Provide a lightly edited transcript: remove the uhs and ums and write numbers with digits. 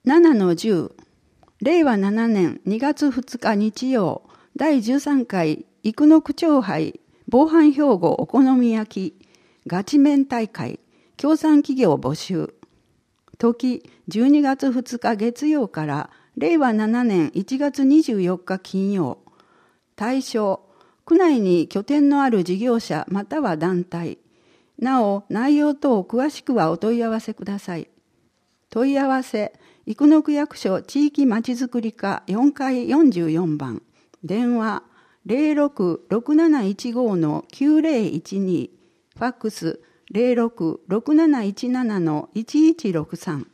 7-10令和7年2月2日日曜第13回生野区長杯防犯兵庫お好み焼きガチ麺大会協賛企業募集時12月2日月曜から令和7年1月24日金曜対象区内に拠点のある事業者または団体なお内容等詳しくはお問い合わせください。問い合わせ生野区役所地域まちづくり課4階44番電話 066715-9012 ファックス 066717-1163